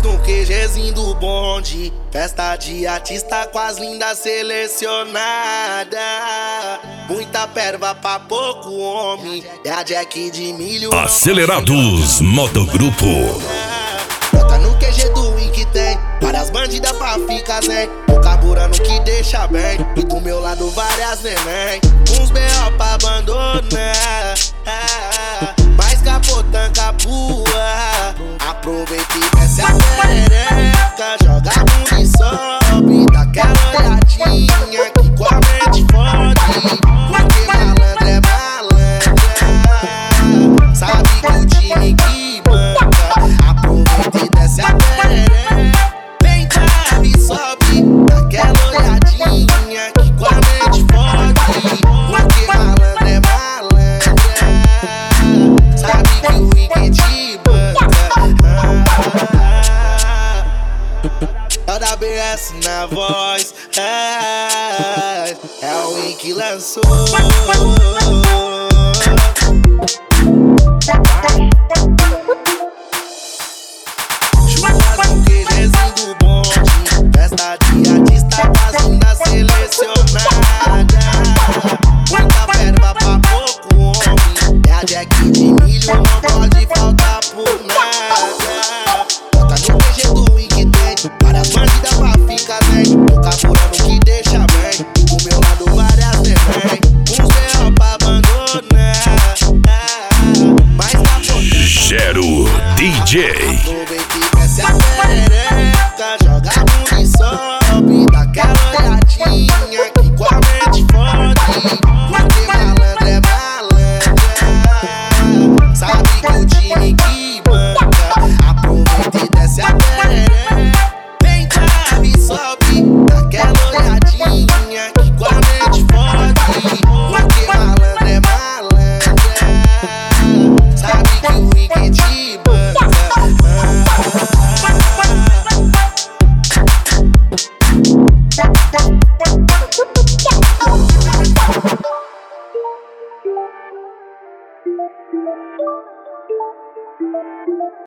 nós no QGzinho do bonde. Festa de artista com as lindas selecionadas. Muita perva pra pouco homem. É a Jack de milho. Acelerados Motogrupo. Bota no QG do Win que tem várias bandidas pra ficar zen. Tô carburando que deixa bem. E do meu lado várias neném. Uns B.O. pra abandonar. Mais capotando capua. Aproveita e desce a perereca. Joga a bunda e sobe. Daquela olhadinha que com a mente fode. Porque malandro é malandra. Sabe que o time que banca. Aproveita e desce a perereca. Vem cá e sobe. Daquela olhadinha que com a mente fode. Porque malandro é malandra. Sabe que o Wicked banca. Toda BS na voz. É o Win que lançou.